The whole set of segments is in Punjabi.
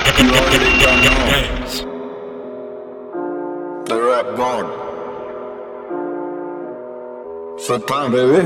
You already don't know. The rap god. Sultan baby.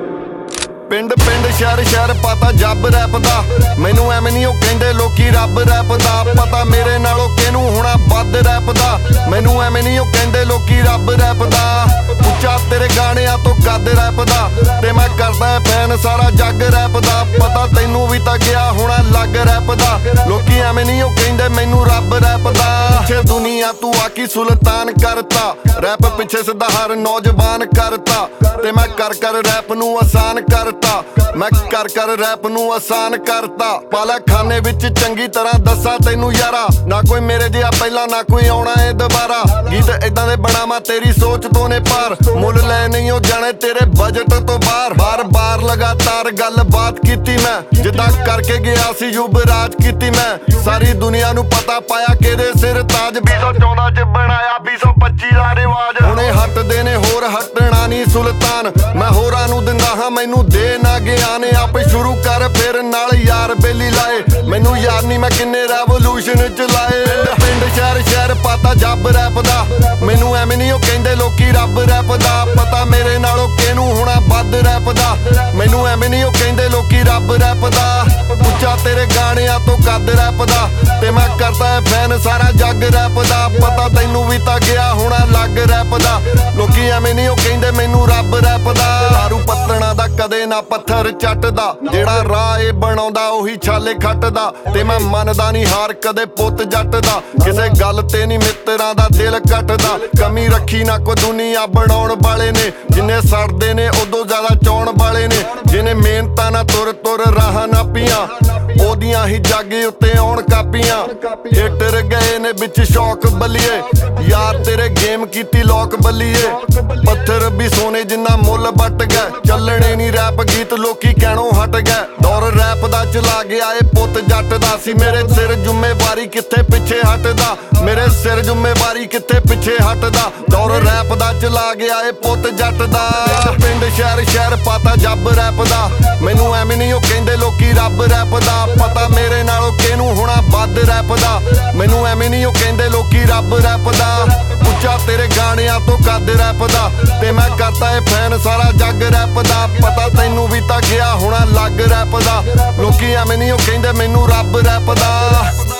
ਪਿੰਡ ਪਿੰਡ ਸ਼ਹਿਰ ਸ਼ਹਿਰ ਪਤਾ ਜੱਬ ਰੈਪ ਦਾ ਮੈਨੂੰ ਐਵੇਂ ਨਹੀਂ ਉਹ ਕਹਿੰਦੇ ਲੋਕੀ ਰੱਬ ਰੈਪ ਦਾ ਪਤਾ ਮੇਰੇ ਨਾਲੋਂ ਕਿਹਨੂੰ ਹੋਣਾ ਵੱਧ ਰੈਪ ਦਾ ਮੈਨੂੰ ਐਵੇਂ ਨਹੀਂ ਉਹ ਕਹਿੰਦੇ ਲੋਕੀ ਰੱਬ ਰੈਪ ਦਾ ਉੱਚਾ ਤੇਰੇ ਗਾਣਿਆਂ ਤੋਂ ਕੱਦ ਰੈਪ ਦਾ ਤੇ ਮੈਂ ਕਰਦਾ ਫੈਨ ਸਾਰਾ ਜੱਗ ਰੈਪ ਦਾ ਪਤਾ ਤੈਨੂੰ ਵੀ ਤਾਂ ਗਿਆ ਹੋਣਾ ਲੱਗ ਰੈਪ ਦਾ ਲੋਕੀ ਐਵੇਂ ਨਹੀਂ ਉਹ ਕਹਿੰਦੇ ਮੈਨੂੰ ਰੱਬ ਰੈਪ ਦਾ ਪਿੱਛੇ ਦੁਨੀਆ ਤੂੰ ਆਕੀ ਸੁਲਤਾਨ ਕਰਤਾ ਰੈਪ ਪਿੱਛੇ ਸਿੱਧਾ ਹਰ ਨੌਜਵਾਨ ਕਰਤਾ ਤੇ ਮੈਂ ਕਰ ਰੈਪ ਨੂੰ ਆਸਾਨ ਕਰਤਾ ਮੈਂ ਕਰ ਰੈਪ ਨੂੰ ਆਸਾਨ ਕਰਤਾ ਪਾਲਾ ਖਾਨੇ ਵਿੱਚ ਚੰਗੀ ਤਰ੍ਹਾਂ ਦੱਸਾਂ ਤੈਨੂੰ ਯਾਰਾ ਨਾ ਕੋਈ ਮੇਰੇ ਜਿਹਾ ਪਹਿਲਾਂ ਨਾ ਕੋਈ ਆਉਣਾ ਏ ਦੁਬਾਰਾ ਗੀਤ ਏਦਾਂ ਦੇ ਬਣਾਵਾਂ ਤੇਰੀ ਸੋਚ ਤੋਂ ਨੇ ਪਾਰ ਮੁੱਲ ਲੈ ਨਹੀਂ ਉਹ ਜਾਣੇ ਤੇਰੇ ਬਜਟ ਤੋਂ ਬਾਰ ਲਗਾਤਾਰ ਗੱਲਬਾਤ ਕੀਤੀ ਮੈਂ ਜਿੱਦਾਂ ਕਰਕੇ ਗਿਆ ਸੀ ਯੁਵਰਾਜ ਕੀਤੀ ਮੈਂ ਸਾਰੀ ਦੁਨੀਆ ਨੂੰ ਪਤਾ ਪਾਇਆ ਕਿਹਦੇ ਸਿਰ ਤਾਜ 2014 ਚ ਬਣਾਇਆ 2025 ਦਾ ਰਿਵਾਜ ਹੁਣੇ ਹੱਟਦੇ ਨੇ ਹੋਰ ਹਟਣਾ ਨਹੀਂ ਸੁਲਤਾਨ ਮੈਂ ਹੋਰਾਂ ਨੂੰ ਦਿੰਦਾ ਹਾਂ ਮੈਨੂੰ ਦੇ ਨਾ ਗਿਆਨ ਆਪੇ ਸ਼ੁਰੂ ਕਰ ਫਿਰ ਨਾਲ ਯਾਰ ਬੇਲੀ ਲਾਏ ਮੈਨੂੰ ਯਾਦ ਨਹੀਂ ਮੈਂ ਕਿੰਨੇ ਰੈਵੋਲੂਸ਼ਨ ਚਲਾਏ ਪਿੰਡ ਸ਼ਹਿਰ ਪਤਾ ਜੱਬ ਰੈਪ ਦਾ ਮੈਨੂੰ ਐਵੇਂ ਨਹੀਂ ਉਹ ਕਹਿੰਦੇ ਲੋਕੀ ਰੱਬ ਰੈਪ ਦਾ ਪਤਾ ਮੇਰੇ ਨਾਲੋਂ ਕਿਹਨੂੰ ਹੋਣਾ ਵੱਧ ਰੈਪ ਦਾ ਮੈਨੂੰ ਐਵੇਂ ਨਹੀਂ ਉਹ ਕਹਿੰਦੇ ਲੋਕੀ ਰੱਬ ਰੈਪ ਦਾ ਉੱਚਾ ਤੇਰੇ ਗਾਣਿਆਂ ਤੋਂ ਕੱਦ ਰੈਪ ਦਾ ਤੇ ਮੈਂ ਕਰਦਾ ਫੈਨ ਸਾਰਾ ਜੱਗ ਰੈਪ ਦਾ ਪਤਾ ਤੈਨੂੰ ਵੀ ਤਾਂ ਗਿਆ ਹੋਣਾ ਲੱਗ ਰੈਪ ਦਾ ਲੋਕੀ ਐਵੇਂ ਨਹੀਂ ਉਹ ਕਹਿੰਦੇ ਮੈਨੂੰ ਰੱਬ ਰੈਪ ਦਾ ਦਾਰੂ ਪੱਤਣਾ ਦਾ ਕਦੇ ਨਾ ਪੱਥਰ ਚੱਟਦਾ ਜਿਹੜਾ ਰਾਹ ਇਹ ਬਣਾਉਂਦਾ ਉਹੀ ਛਾਲੇ ਖੱਟਦਾ ਤੇ ਮੈਂ ਮੰਨਦਾ ਨਹੀਂ ਹਾਰ ਕਦੇ ਪੁੱਤ ਜੱਟ ਦਾ ਕਿਸੇ ਗੱਲ ਤੇ ਨਹੀਂ ਮਿੱਤਰਾਂ ਦਾ ਦਿਲ ਕੱਟਦਾ ਕਮੀ ਰੱਖੀ ਨਾ ਕੋ ਦੁਨੀਆ ਬਣਾਉਣ ਵਾਲੇ ਨੇ ਜਿੰਨੇ ਸੜਦੇ ਨੇ ਉਦੋਂ ਜ਼ਿਆਦਾ ਚਾਉਣ ਵਾਲੇ ਨੇ ਜਿਹਨੇ ਮਿਹਨਤਾਂ ਨਾ ਤੁਰ ਰਾਹਾਂ ਨਾ ਪੀਆਂ ਉਹਦੀਆਂ ਹੀ ਜਾਗੇ ਉੱਤੇ ਆਉਣ ਕਾਪੀਆਂ ਹਿੱਟਰ ਗਏ ਨੇ ਵਿੱਚ ਸ਼ੌਕ ਬੱਲੀਏ ਯਾਰ ਤੇਰੇ ਗੇਮ ਕੀਤੀ ਲੋਕ ਬੱਲੀਏ ਪੱਥਰ ਵੀ ਸੋਨੇ ਜਿੰਨਾ ਮੁੱਲ ਵੱਟ ਗਏ ਚੱਲਣੇ ਨਹੀਂ ਰੈਪ ਗੀਤ ਲੋਕੀ ਕਹਿਣੋਂ ਹਟ ਗਏ ਦੌਰ ਰੈਪ ਦਾ ਚਲਾ ਗਿਆ ਏ ਪੁੱਤ ਜੱਟ ਦਾ ਸੀ ਮੇਰੇ ਸਿਰ ਜ਼ਿੰਮੇਵਾਰੀ ਕਿੱਥੇ ਪਿੱਛੇ ਹਟਦਾ ਮੇਰੇ ਸਿਰ ਜ਼ਿੰਮੇਵਾਰੀ ਕਿੱਥੇ ਪਿੱਛੇ ਹਟਦਾ ਦੌਰ ਰੈਪ ਦਾ ਚਲਾ ਗਿਆ ਏ ਪੁੱਤ ਜੱਟ ਦਾ ਪਿੰਡ ਸ਼ਹਿਰ ਪਤਾ ਜੱਬ ਰੈਪ ਦਾ ਮੈਨੂੰ ਐਵੇਂ ਨਹੀਂ ਉਹ ਕਹਿੰਦੇ ਲੋਕੀ ਰੱਬ ਰੈਪ ਦਾ ਪਤਾ ਮੇਰੇ ਨਾਲੋਂ ਕਿਹਨੂੰ ਹੋਣਾ ਵੱਧ ਰੈਪ ਦਾ ਮੈਨੂੰ ਐਵੇਂ ਨਹੀਂ ਉਹ ਕਹਿੰਦੇ ਲੋਕੀ ਰੱਬ ਰੈਪ ਦਾ ਉੱਚਾ ਤੇਰੇ ਗਾਣਿਆਂ ਤੋਂ ਕੱਦ ਰੈਪ ਦਾ ਤੇ ਮੈਂ ਕਰਦਾ ਏ ਫੈਨ ਸਾਰਾ ਜੱਗ ਰੈਪ ਦਾ ਪਤਾ ਤੈਨੂੰ ਵੀ ਤਾਂ ਗਿਆ ਹੋਣਾ ਲੱਗ ਰੈਪ ਦਾ ਲੋਕੀ ਐਵੇਂ ਨਹੀਂ ਉਹ ਕਹਿੰਦੇ ਮੈਨੂੰ ਰੱਬ ਰੈਪ ਦਾ